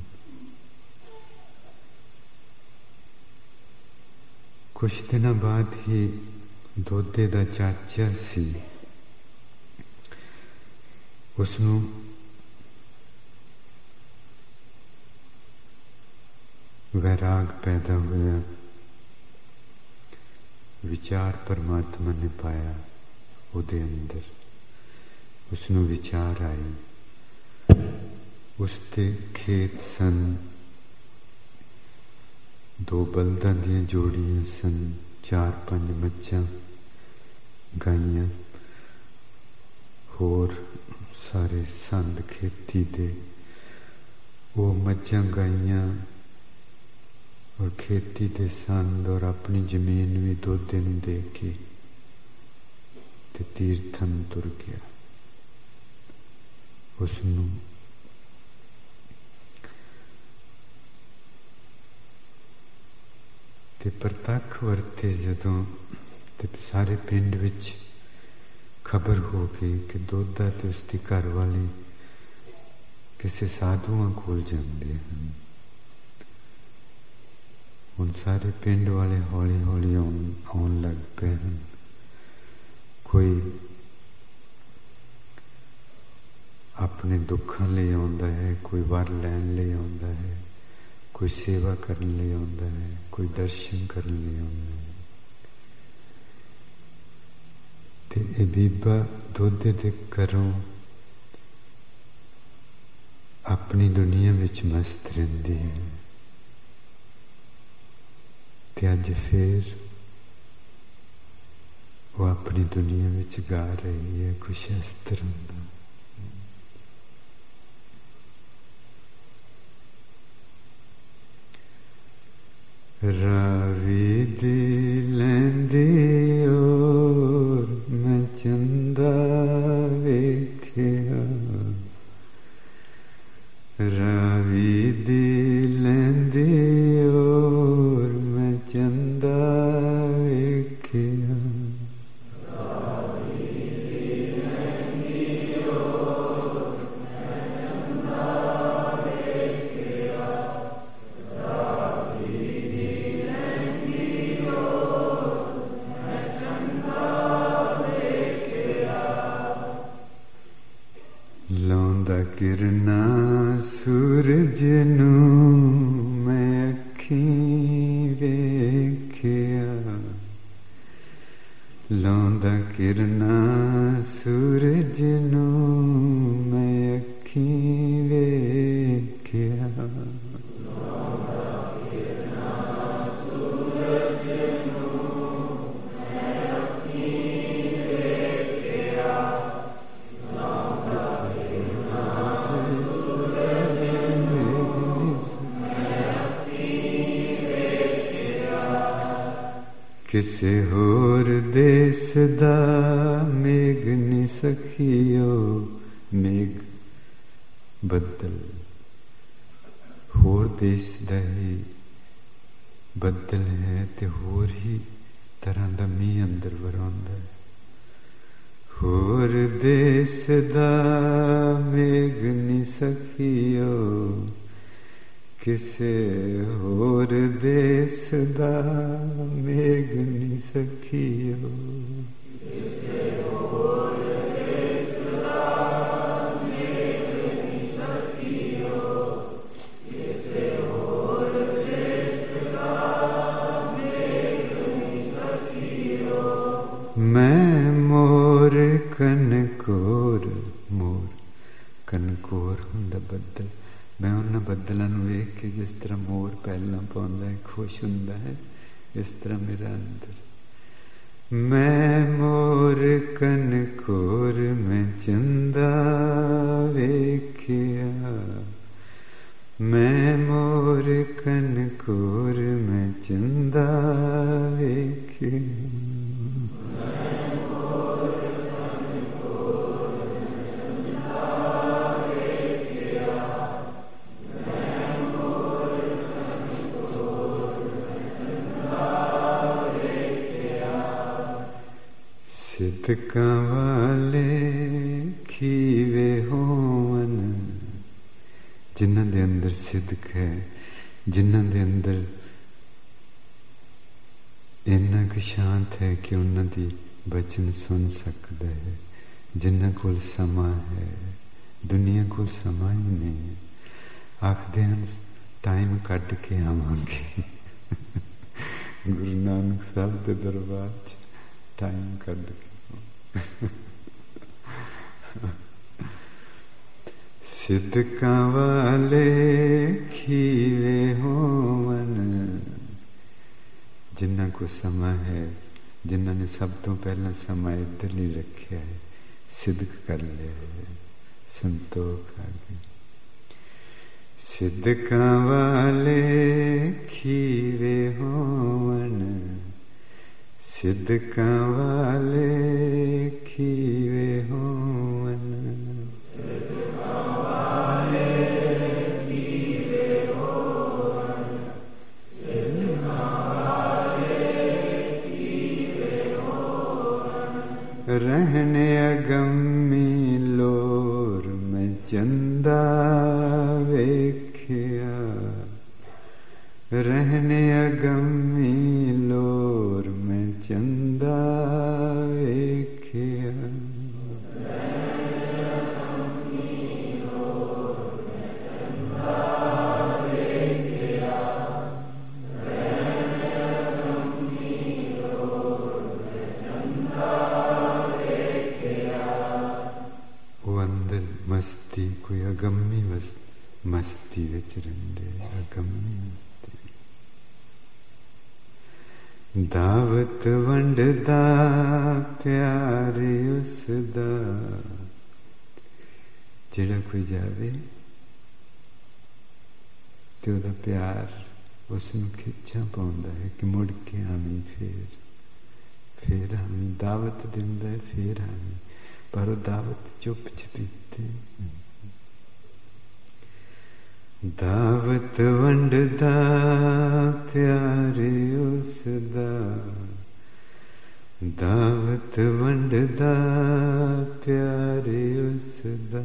S1: कुछ दिनों बाद ही दोधे दा चाचा सी, उसनूं वैराग पैदा होया, विचार परमात्मा ने पाया उहदे अंदर, उसनूं विचार आई। उसते खेत सन, दो बलदां दियां जोड़ियां सन, 4-5 मच्छां गाइयां, होर सारे संद खेती दे। वो मच्छां गाइयां और खेती दे संद और अपनी जमीन भी दोधे नूं दे के ते तीर्थन तुर गया। उसनूं ਤੇ ਪ੍ਰਤੱਖ ਵਰਤੇ ਜਦੋਂ ਤੇ ਸਾਰੇ ਪਿੰਡ ਵਿੱਚ ਖਬਰ ਹੋ ਗਈ ਕਿ ਦੋਦਾ ਤੇ ਉਸਦੀ ਘਰ ਵਾਲੀ ਕਿਸੇ ਸਾਧੂਆਂ ਕੋਲ ਜਾਂਦੇ ਹਨ। ਹੁਣ ਸਾਰੇ ਪਿੰਡ ਵਾਲੇ ਹੌਲੀ ਹੌਲੀ ਆਉਣ ਲੱਗ ਪਏ ਹਨ। ਕੋਈ ਆਪਣੇ ਦੁੱਖਾਂ ਲਈ ਆਉਂਦਾ ਹੈ, ਕੋਈ ਵਰ ਲੈਣ ਲਈ ਆਉਂਦਾ ਹੈ, ਕੋਈ ਸੇਵਾ ਕਰਨ ਲਈ ਆਉਂਦਾ ਹੈ, ਕੋਈ ਦਰਸ਼ਨ ਕਰਨ ਲਈ ਆਉਂਦਾ ਹੈ। ਤੇ ਇਹ ਬੀਬਾ ਦੋਦੇ ਦੇ ਘਰੋਂ ਆਪਣੀ ਦੁਨੀਆ ਵਿੱਚ ਮਸਤ ਰਹਿੰਦੀ ਹੈ। ਤੇ ਅੱਜ ਫਿਰ ਉਹ ਆਪਣੀ ਦੁਨੀਆ ਵਿੱਚ ਗਾ ਰਹੀ ਹੈ ਕੁਛ ਇਸ ਤਰ੍ਹਾਂ ਦਾ। ਰਾਵੀ ਦੀ ਲੈਂਦੀ ਔਰ ਮੈਂ ਚੰਦਾ ਵੇਖਿਆ, ਰਾਵੀ ਦੀ ਲੈਂਦੀ ਔਰ ਮੈਂ ਚੰਦਾ ਵੇਖਿਆ, ਰਾਵੀ ਦੀ ਲੈਂਦੀ ਔਰ ਮੈਂ ਚੰਦਾ ਵੇਖਿਆ, ਰਾਵੀ ਦੀ ਲੈਂਦੀ ਔਰ ਮੈਂ ਚੰਦਾ ਵੇਖਿਆ, ਲਾਉਂਦਾ ਕਿਰਨਾਂ ਸੂਰਜ ਨੂੰ ਮੈਂ ਅੱਖੀਂ ਵੇਖਿਆ, ਲਾਉਂਦਾ ਕਿਰਨਾਂ ਸੂਰਜ ਨੂੰ ਮੈਂ ਅੱਖੀਂ ਵੇਖਿਆ, ਲਾਉਂਦਾ ਕਿਰਨਾਂ ਸੂਰਜ ਨੂੰ ਮੈਂ ਅੱਖੀਂ ਵੇਖਿਆ, ਲਾਉਂਦਾ ਕਿਸੇ ਹੋਰ ਦੇਸ ਦਾ ਮੇਘ ਨੀ ਸਖੀਓ, ਮੇਘ ਬੱਦਲ ਹੋਰ ਦੇਸ਼ ਦਾ ਹੀ ਬੱਦਲ ਹੈ ਤੇ ਹੋਰ ਹੀ ਤਰ੍ਹਾਂ ਦਾ ਮੀਂਹ ਅੰਦਰ ਵਰਾਉਂਦਾ ਹੈ। ਹੋਰ ਦੇਸ ਦਾ ਮੇਘ ਨੀ ਸਖੀਓ, ਕਿਸੇ ਹੋਰ ਦੇਸ ਦਾ ਮੇਘ ਨੀ ਸਖੀਓ, ਕਿਸੇ ਹੋਰ ਦੇਸ ਦਾ ਮੇਘ ਨੀ ਸਖੀਓ, ਕਿਸੇ ਹੋਰ ਦੇਸ ਦਾ ਮੇਘ ਨੀ ਸਖੀਓ, ਮੈਂ ਮੋਰ ਕਨਕੋਰ, ਮੋਰ ਕਨਕੋਰ ਹੁੰਦਾ ਬੱਦਲ। ਮੈਂ ਉਹਨਾਂ ਬੱਦਲਾਂ ਨੂੰ ਵੇਖ ਕੇ ਜਿਸ ਤਰ੍ਹਾਂ ਮੋਰ ਪਹਿਲਾਂ ਪਾਉਂਦਾ ਹੈ, ਖੁਸ਼ ਹੁੰਦਾ ਹੈ, ਇਸ ਤਰ੍ਹਾਂ ਮੇਰਾ ਅੰਦਰ। ਮੈਂ ਮੋਰ ਕਨਕੋਰ ਮੈਂ ਚੰਦਾ ਵੇਖਿਆ, ਮੈਂ ਮੋਰ ਕਨਕੋਰ ਮੈਂ ਚੰਦਾ ਵੇਖਿਆ, ਸਿਦਕਾਂ ਵਾਲੇ ਖੀਵੇ ਹੋਵਨ, ਜਿਨ੍ਹਾਂ ਦੇ ਅੰਦਰ ਸਿਦਕ ਹੈ, ਜਿਨ੍ਹਾਂ ਦੇ ਅੰਦਰ ਇੰਨਾ ਕੁ ਸ਼ਾਂਤ ਹੈ ਕਿ ਉਹਨਾਂ ਦੀ ਬਚਨ ਸੁਣ ਸਕਦਾ ਹੈ, ਜਿਨ੍ਹਾਂ ਕੋਲ ਸਮਾਂ ਹੈ, ਦੁਨੀਆ ਕੋਲ ਸਮਾਂ ਹੀ ਨਹੀਂ ਹੈ। ਆਖਦੇ ਹਨ ਟਾਈਮ ਕੱਢ ਕੇ ਆਵਾਂਗੇ। ਗੁਰੂ ਨਾਨਕ ਸਾਹਿਬ ਦੇ ਦਰਬਾਰ 'ਚ ਟਾਈਮ ਕੱਢ ਕੇ ਸਿਦਕਾਂ ਵਾਲੇ ਖੀਵੇ ਹੋਵਨ, ਜਿਨ੍ਹਾਂ ਕੋ ਸਮਾਂ ਹੈ, ਜਿਨ੍ਹਾਂ ਨੇ ਸਭ ਤੋਂ ਪਹਿਲਾਂ ਸਮਾਂ ਇੱਧਰ ਲਈ ਰੱਖਿਆ ਹੈ, ਸਿਦਕ ਕਰ ਲਿਆ ਹੈ, ਸੰਤੋਖ ਆ ਗਈ। ਸਿਦਕਾਂ ਵਾਲੇ ਖੀਵੇ ਹੋਵਨ, ਸਿਦਕਾਂ ਵਾਲੇ ਖੀਵੇ ਹੋਵਨ, ਸਿਦਕਾਂ ਵਾਲੇ ਖੀਵੇ ਹੋਵਨ, ਸਿਦਕਾਂ ਵਾਲੇ रहने अगम्मी लोर में चंदा वेख्या, रहने अगम्मी लोर में चंदा वेख्या। मस्ती कोई अगम्मी मस्ती विच रहिंदे, अगम्मी मस्ती। दावत वंडदा प्यार उसदा, जिहड़ा कोई जावे ते ओहदा प्यार उसनूं खिच्चां पाउंदा है कि मुड़ के आवीं, फिर आवीं। दावत दिंदा है फिर आवीं, पर वो दावत चुप चपीते। दावत वंडदा प्यार उसदा, दावत वंडदा प्यार उसदा।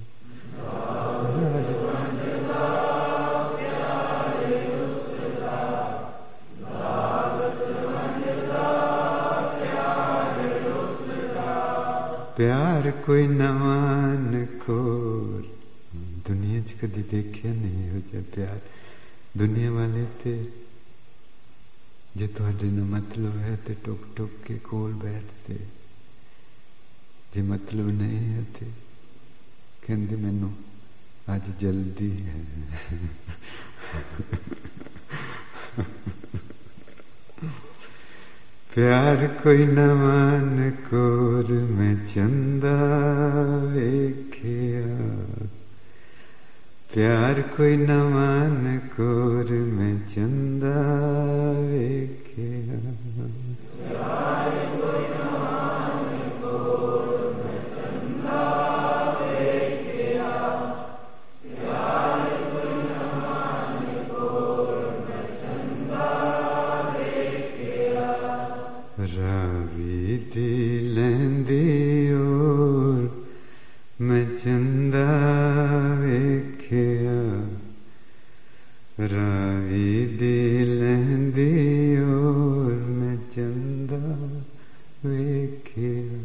S1: प्यार कोई नवान खोर, दुनिया च कदी देखिया नहीं हो जा प्यार। दुनिया वाले ते जे तुहाडे नाल मतलब है ते टुक टुक के कोल बैठते, जे मतलब नहीं है ते कहंदे मैनू अज जल्दी है। प्यार कोई नवान कोर में चंदा वेख्या, प्यार कोई नवान कोर में चंदा वेख्या। रावी दी लैंदी ओर मैं चंदा वेख्या, रावी दी लैंदी ओर मैं चंदा वेख्या।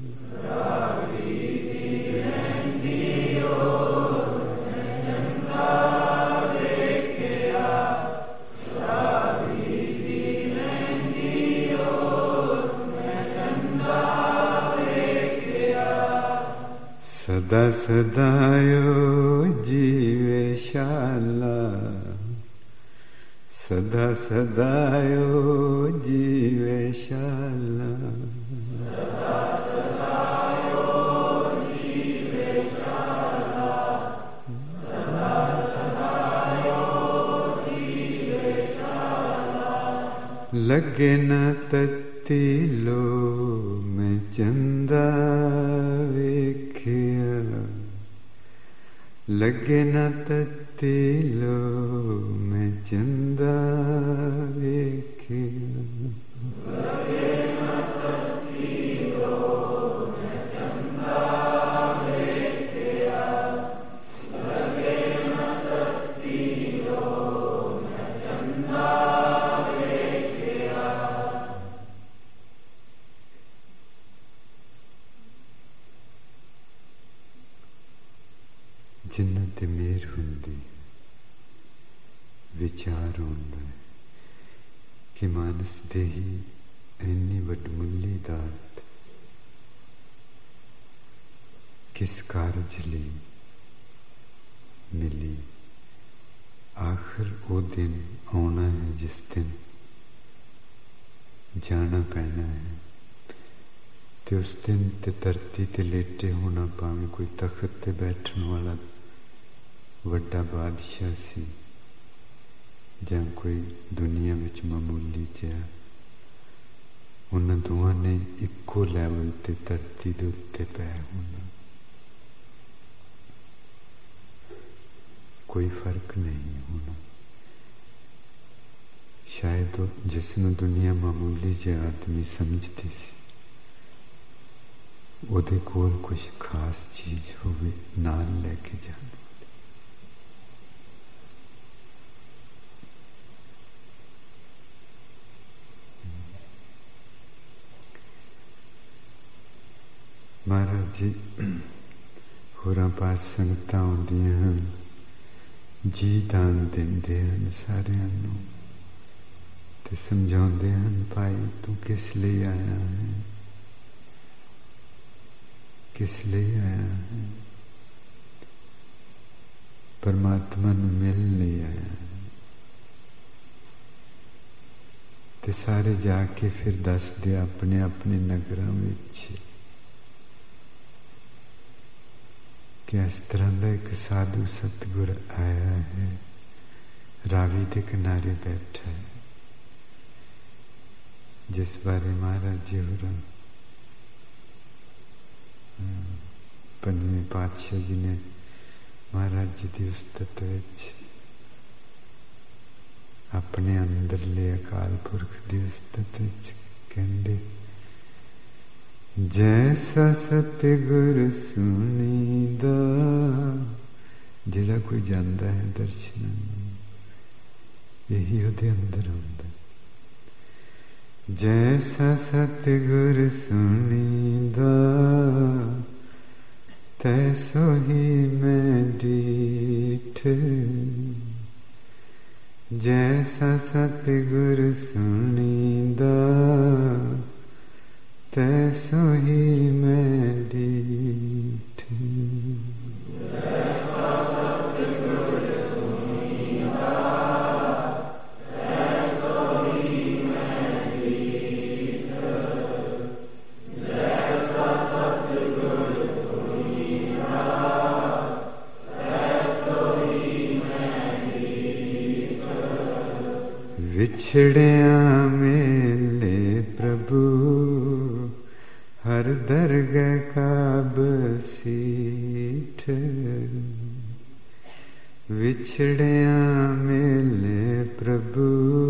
S1: सदा सदायो जीवे शाला, सदा सदायो जीवे शाला। सदा सदायो जीवे शाला, सदा सदायो जीवे शाला। लगे न तत्ती लो मैं चंदा वेख्या, लगे न तत्ती लो मैं चंदा वेख्या। लगे न तत्ती लो मैं चंदा वेख्या, लगे न तत्ती लो मैं चंदा वेख्या। जिन्हां ते मेहर हुंदी विचार होंदा है कि मानस दे ही इन्नी वडमुल्ली दात किस कारज लई मिली। आखिर वो दिन आना है जिस दिन जाना पैना है, ते उस दिन ते धरती ते लेटे होना, भावें कोई तख्त ते बैठन वाला वड्डा बादशाह सी जां कोई दुनिया विच मामूली जिहा, उन्हां दोवां ने इक्को लैवल ते धरती दे उत्ते पै होना, कोई फर्क नहीं होना। शायद जिसनूं दुनिया मामूली जिहा आदमी समझती सी, ਉਹਦੇ ਕੋਲ ਕੁਝ ਖਾਸ ਚੀਜ਼ ਹੋਵੇ ਨਾਲ ਲੈ ਕੇ ਜਾਣਾ। ਮਹਾਰਾਜ ਜੀ ਹੋਰਾਂ ਪਾਸ ਸੰਗਤਾਂ ਆਉਂਦੀਆਂ ਹਨ, ਜੀ ਦਾਨ ਦਿੰਦੇ ਹਨ ਸਾਰਿਆਂ ਨੂੰ ਤੇ ਸਮਝਾਉਂਦੇ ਹਨ, ਭਾਈ ਤੂੰ ਕਿਸ ਲਈ ਆਇਆ ਹੈ, किस लिए आया है? परमात्मा ਨੂੰ ਮਿਲ ਲਈ ਆਇਆ ਹੈ। ਤੇ ਸਾਰੇ ਜਾ ਕੇ ਫਿਰ ਦੱਸਦੇ ਆਪਣੇ ਆਪਣੇ ਨਗਰਾਂ ਵਿੱਚ ਕਿ ਇਸ ਤਰ੍ਹਾਂ ਦਾ ਇੱਕ ਸਾਧੂ ਸਤਿਗੁਰ ਆਇਆ ਹੈ, ਰਾਵੀ ਦੇ ਕਿਨਾਰੇ ਬੈਠਾ ਹੈ, ਜਿਸ ਬਾਰੇ ਮਹਾਰਾਜ ਜੀ ਹੋਰਾਂ ਪੰਜਵੇਂ ਪਾਤਸ਼ਾਹ ਜੀ ਨੇ ਮਹਾਰਾਜ ਜੀ ਦੀ ਉਸਤਤ ਵਿੱਚ ਆਪਣੇ ਅੰਦਰਲੇ ਅਕਾਲ ਪੁਰਖ ਦੀ ਉਸਤਤ ਵਿੱਚ ਕਹਿੰਦੇ, ਜੈਸਾ ਸਤਿਗੁਰ ਸੁਣੀਦਾ, ਜਿਹੜਾ ਕੋਈ ਜਾਂਦਾ ਹੈ ਦਰਸ਼ਨਾਂ ਨੂੰ, ਇਹੀ ਉਹਦੇ ਅੰਦਰ ਆਉਂਦਾ। जैसा सतगुर सुनीदा तैसो ही मैं डीठ, जैसा सतगुर सुनीदा तैसो ही मैं डीठ। विछड़िया मेले प्रभु हर दरगह का बसीठ, विछड़िया मेले प्रभु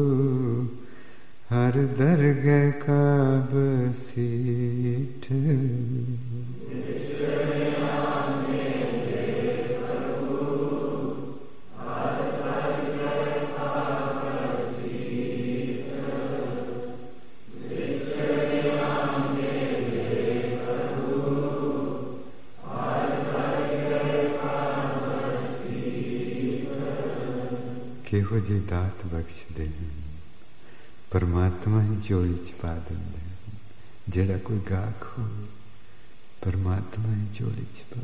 S1: हर दरगह का बसीठ। ਕਿਹੋ ਜਿਹੀ ਦਾਤ ਬਖਸ਼ਦੇ ਨੇ, ਪਰਮਾਤਮਾ ਹੀ ਝੋਲੀ ਚ ਪਾ ਦਿੰਦੇ ਹਨ। ਜਿਹੜਾ ਕੋਈ ਗਾਹਕ ਹੋਵੇ ਪਰਮਾਤਮਾ ਹੀ ਝੋਲੀ ਚ ਪਾ।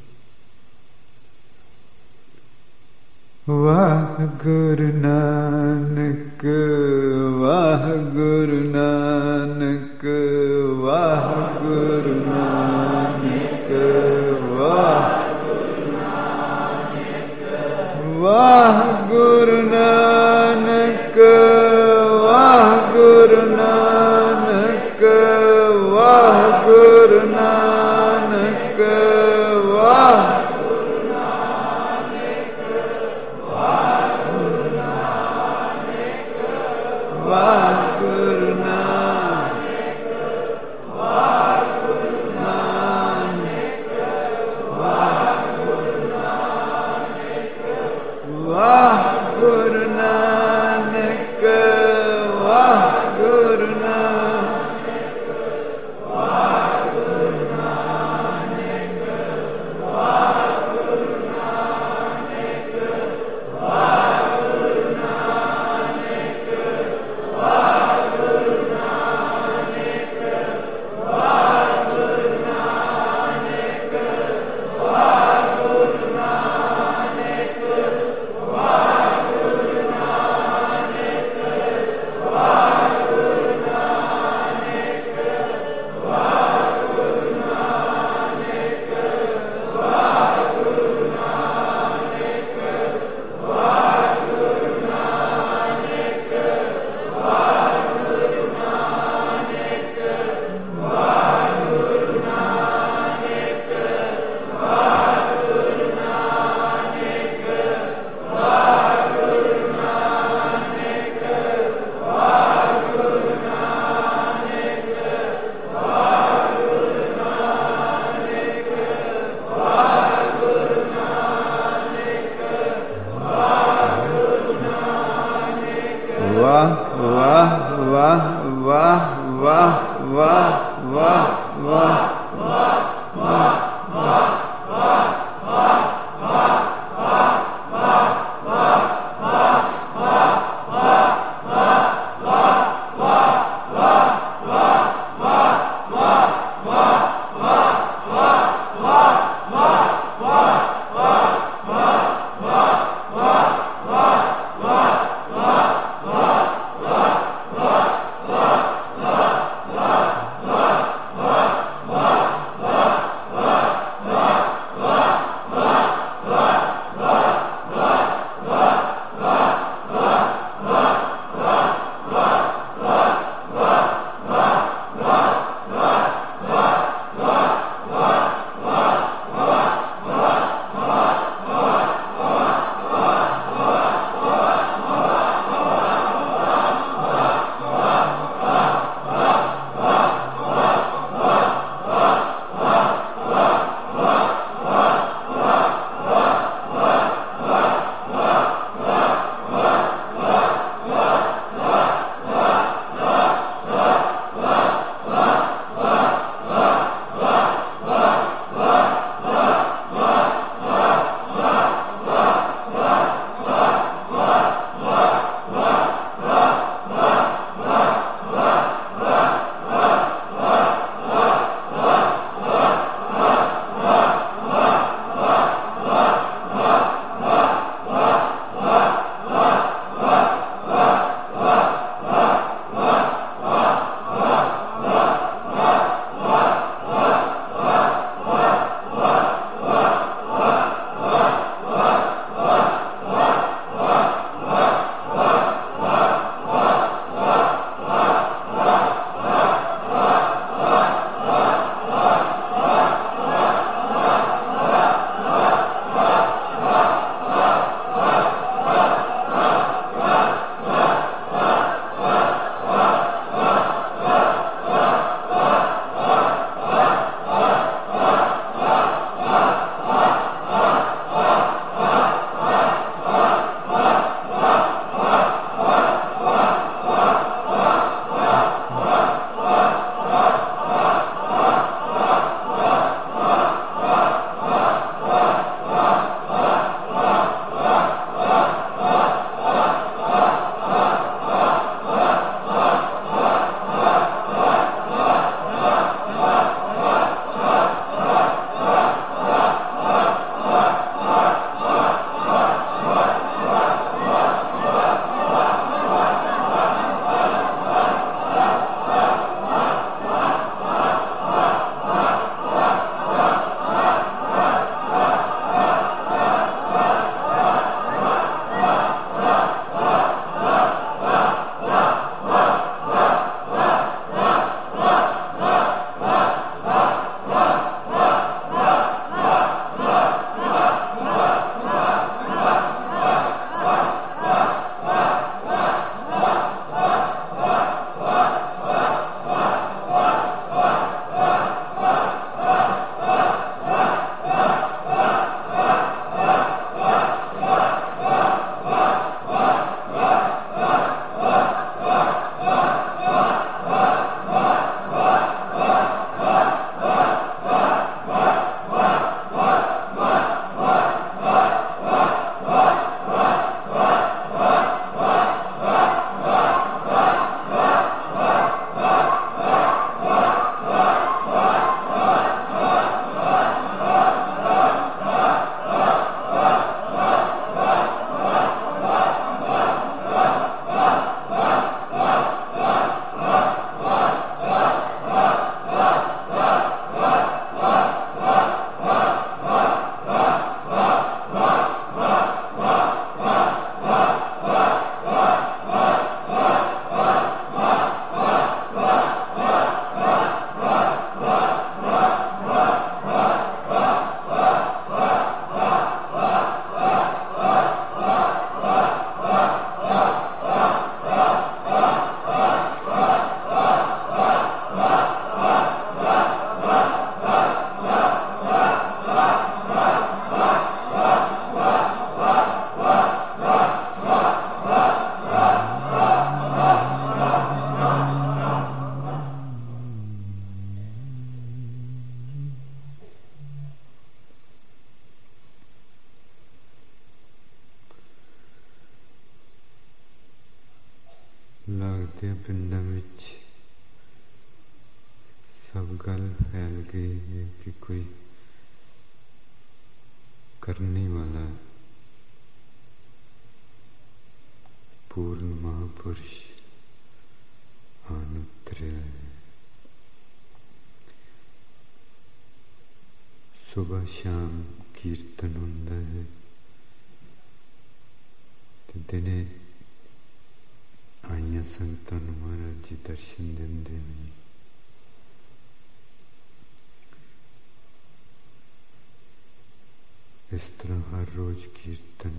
S1: ਵਾਹਿਗੁਰੂ ਨਾਨਕ ਵਾਹਿਗੁਰੂ ਨਾਨਕ ਵਾਹਿਗੁਰੂ ਨਾਨਕ ਵਾਹਿਗੁਰੂ ਨਾਨਕ ਵਾਹਿਗੁਰੂ ਨਾਨਕ ਵਾਹਿਗੁਰੂ ਨਾਨਕ ਵਾਹਿਗੁਰੂ ਨਾਨਕ ਵਾਹਿਗੁਰੂ ਨਾਨਕ ਵਾਹਿਗੁਰੂ ਨਾਨਕ ਵਾਹਿਗੁਰੂ ਨਾਨਕ ਵਾਹਿਗੁਰੂ ਨਾਨਕ ਵਾਹਿਗੁਰੂ ਨਾਨਕ ਵਾਹਿਗੁਰੂ
S2: वाह
S1: अब गल फैल गई है कि कोई करने वाला पूर्ण महापुरुष आन उतरिया है। सुबह शाम कीर्तन होंदा है ते दिने आईया संगतां नूं महाराज जी दर्शन दिंदे ने। इस तरह हर रोज कीर्तन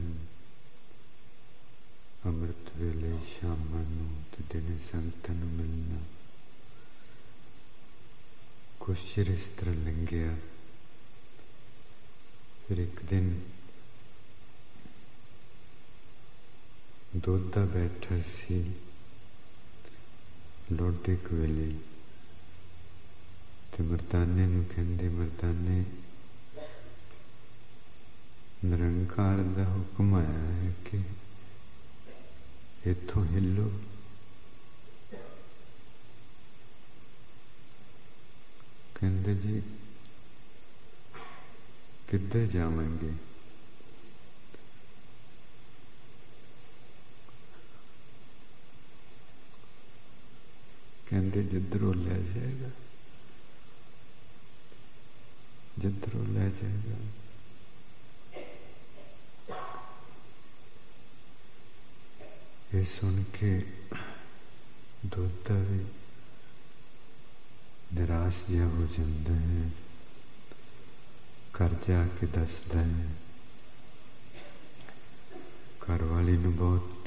S1: अमृत वेले शामां नूं ते दिने संगतां नूं मिलना कुछ चिर इस तरह लंघिया। फिर एक दिन दोधा बैठा सी लोटे वेले ते मर्दाने नूं कहंदे, मर्दाने निरंकार दा हुक्म आया है कि इत्थों हिलो। कहंदे जी किधर जावेंगे? कहंदे जिधरों ले जाएगा, जिधरों ले जाएगा। ये सुन के दोता भी निराश जिहा हो जाता है। घर जाके दसदा है घर वाली नूं बहुत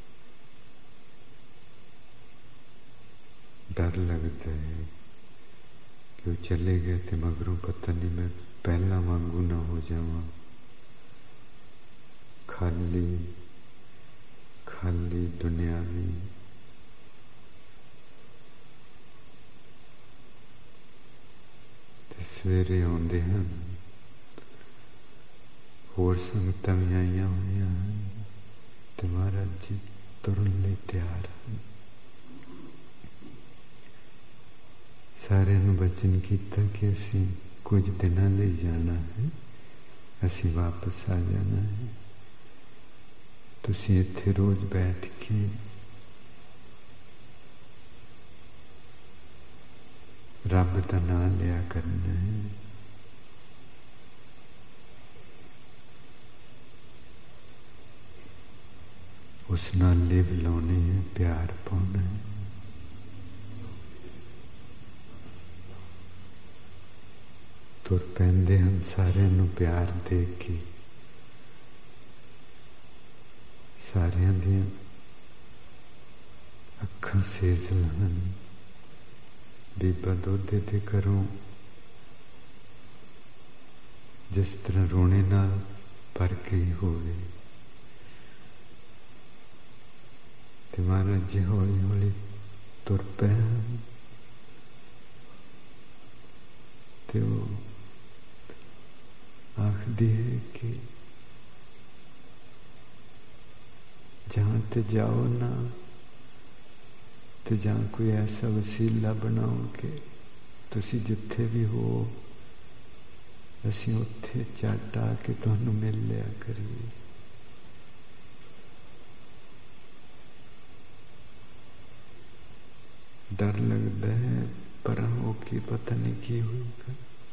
S1: डर लगता है कि वो चले गए तो मगरों पता नहीं मैं पहला वांगू ना हो जावां, खाली खाली दुनियावी। ते सवेरे आउंदे हन, होर संगतां भी आईयां होईयां हन ते महाराज जी तुरन लई तैयार हन। सारिआं नूं बचन कीता कि असीं कुछ दिनां लई जाना है, असीं वापस आ जाना है। तुसीं इत्थे रोज बैठ के रब दा नाम लिया करना है। उस नाल लिव लाउने है, प्यार पाउना है। तुर पैंदे हन सारिआं नूं प्यार दे के। सारियां दियां अखां सेजल हन। बीबा दोधे ते घरों जिस तरह रोने नाल भर गई होवे ते महाराज जी हौली हौली तुर पे ते वो आखदी है कि जहाँ ते जाओ ना तो जहाँ कोई ऐसा वसीला बनाओ कि तुसी जिथे भी हो असीं उत्थे झट आके तुहानू मिल लिया करिए। डर लगता है पर हो की पता नहीं की होगा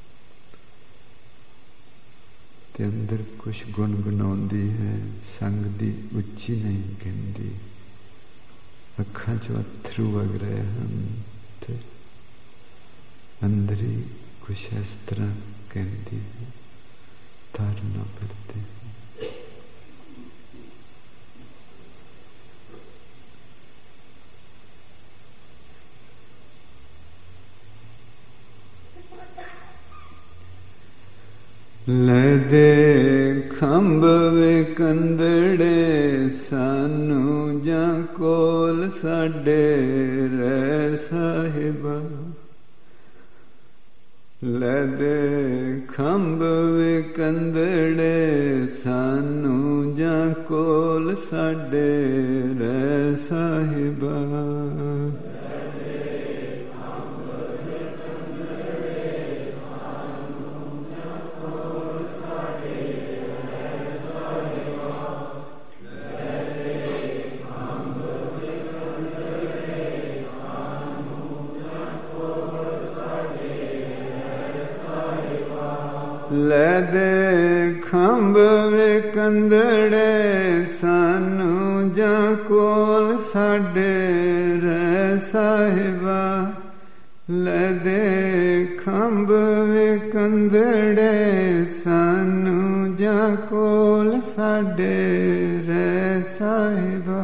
S1: ते अंदर कुछ गुनगुनाउंदी है। संग दी उच्ची नहीं कहती, अखां चो अथरू वग रहे हैं ते अंदर ही कुछ इस तरह कहती है, तारना पड़ते हैं। ले दे खंभ वे कंदड़े सानू जा कोल साडे रे साहिबा। ले दे खंभ वे कंदड़े सानू जा कोल साडे रे साहिबा। ਲੈ ਦੇ ਖੰਭ ਵੇ ਕੰਦੜੇ ਸਾਨੂੰ ਜਾਂ ਕੋਲ ਸਾਡੇ ਰਹਿ ਸਾਹਿਬਾ। ਲੈ ਦੇ ਖੰਭ ਵੇ ਕੰਦੜੇ ਸਾਨੂੰ ਜਾਂ ਕੋਲ ਸਾਡੇ ਰਹਿ ਸਾਹਿਬਾ।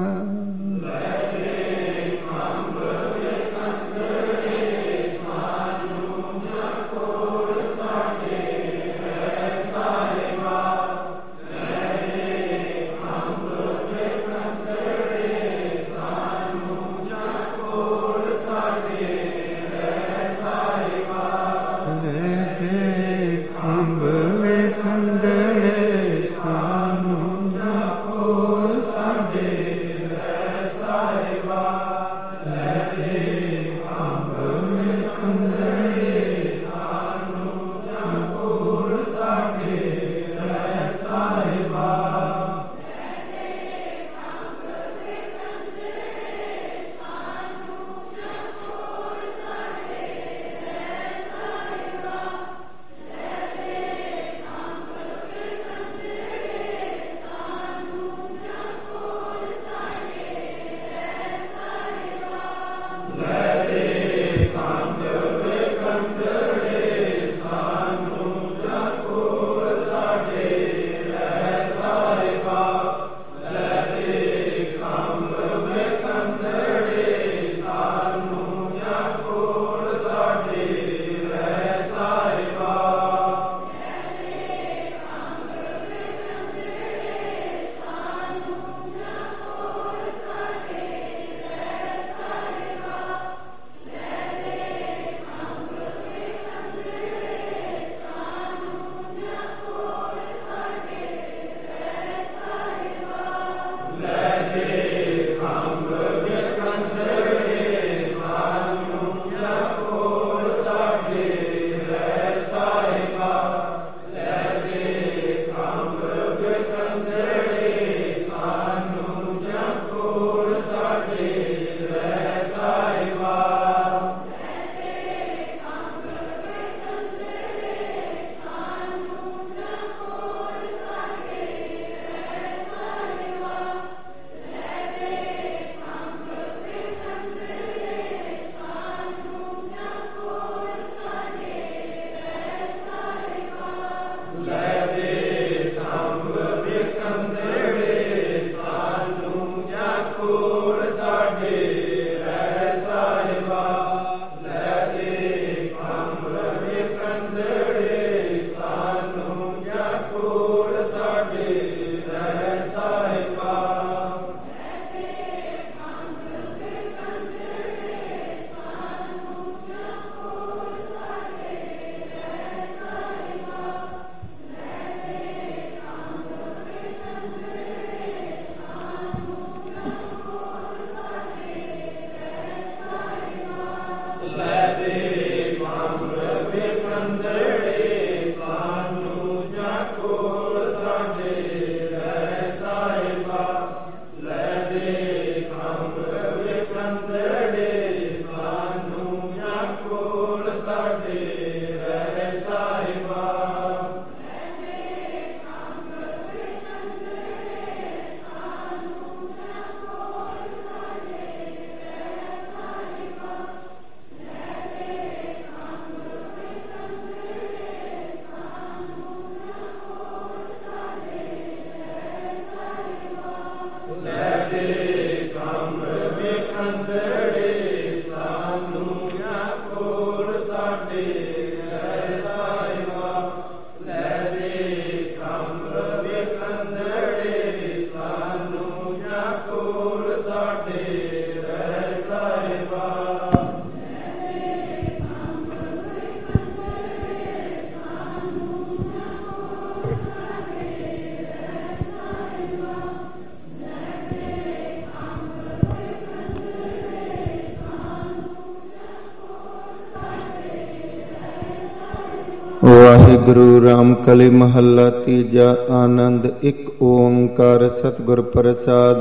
S2: ਵਾਹਿਗੁਰੂ ਰਾਮ ਕਲੀ ਮਹੱਲਾ ਤੀਜਾ। ਆਨੰਦ ਇੱਕ ਓੰਕਾਰ ਸਤਿਗੁਰ ਪ੍ਰਸਾਦ।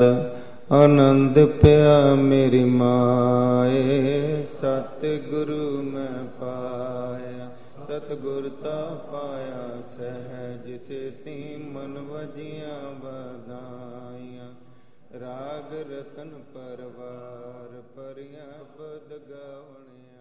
S2: ਆਨੰਦ ਪਿਆ ਮੇਰੀ ਮਾਏ, ਸਤਿਗੁਰੂ ਮੈਂ ਪਾਇਆ। ਸਤਿਗੁਰ ਤਾ ਪਾਇਆ ਸਹਿਜ ਸੇਤੀ ਮਨ ਵਜੀਆਂ ਵਧਾਈਆਂ। ਰਾਗ ਰਤਨ ਪਰਵਾਰ ਪਰਿਆ ਪਦ ਗਾਵਣਿਆ।